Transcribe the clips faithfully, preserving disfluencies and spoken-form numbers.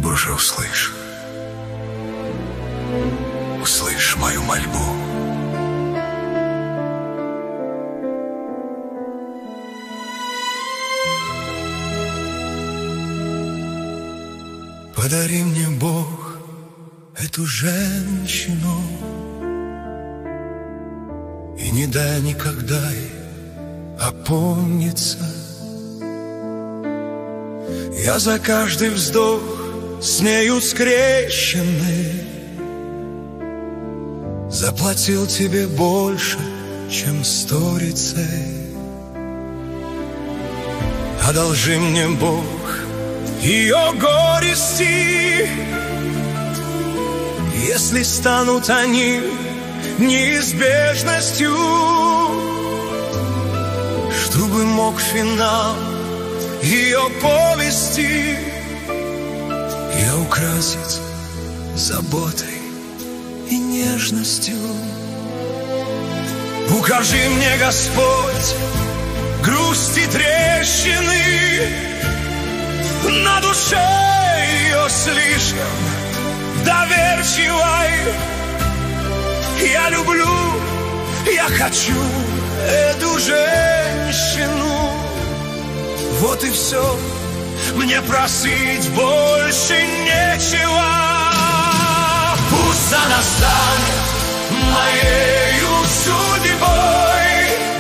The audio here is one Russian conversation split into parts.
Боже, услышь, услышь мою мольбу. Подари мне, Бог, эту женщину и не дай никогда ей опомниться. Я за каждый вздох с нею скрещенный заплатил тебе больше, чем сторицей. Одолжи мне, Бог, ее горести, если станут они неизбежностью, чтобы мог финал ее повести я украсить заботой и нежностью. Укажи мне, Господь, грусть и трещины на душе ее слишком доверчивой. Я люблю, я хочу эту женщину. Вот и все, мне просить больше нечего. Пусть она станет моею судьбой,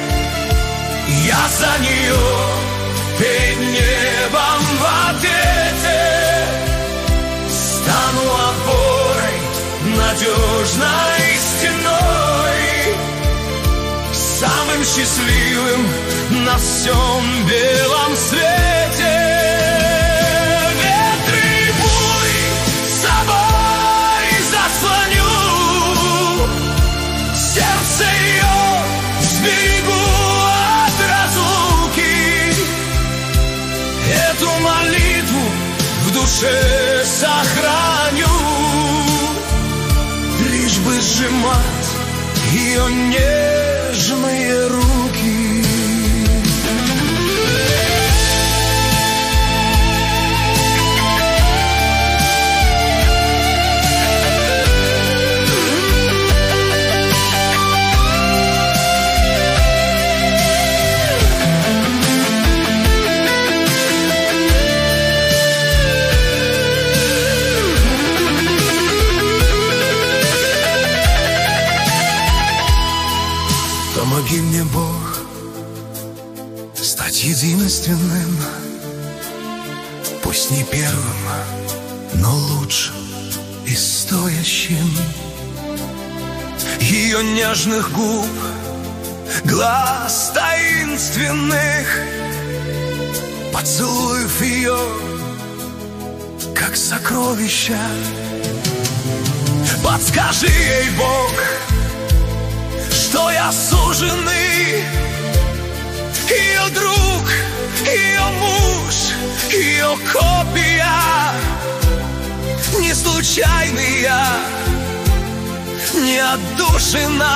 я за нее перед небом в ответе стану опорой, надежной стеной, самым счастливым на всем белом свете. Ветры бури собой заслоню, сердце ее сберегу от разлуки, эту молитву в душе сохраню, лишь бы сжимать ее нежные руки. Помоги мне, Бог, стать единственным, пусть не первым, но лучшим и стоящим. Ее нежных губ, глаз таинственных, поцелуев ее, как сокровища. Подскажи ей, Бог, что я суженый, ее друг, ее муж, ее копия. Не случайный я, не отдушина,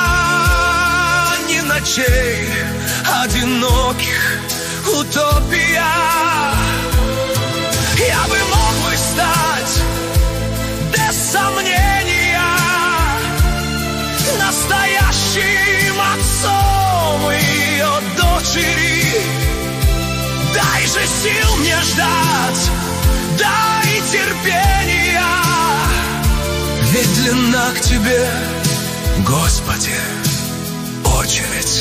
ни ночей одиноких утопия. Я бы мог бы стать без сомнения настоящим отцом ее дочери. Дай же сил мне ждать, дай терпения, ведь длинна к тебе, Господи, очередь.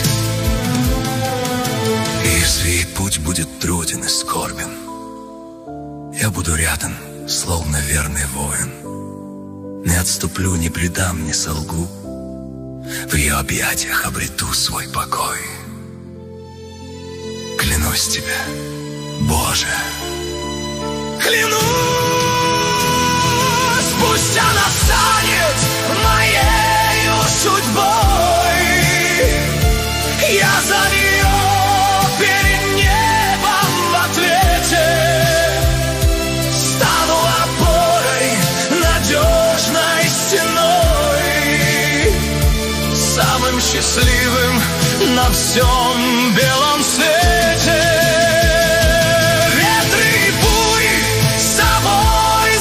И если ей путь будет труден и скорбен, я буду рядом, словно верный воин. Не отступлю, не предам, не солгу, в ее объятиях обрету свой покой. Клянусь тебе, Боже, клянусь, пусть она станет моею судьбой, я за нее перед небом в ответе стану опорой, надежной стеной, самым счастливым на всем белом свете. Ветры и бури с собой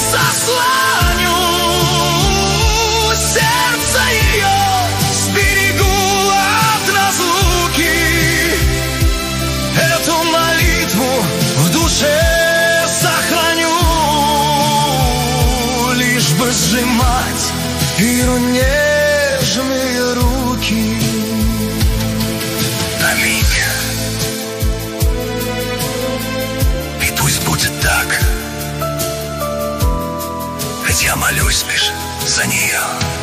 сжимать ее нежные руки. Аминь. И пусть будет так, ведь я молюсь лишь за нее.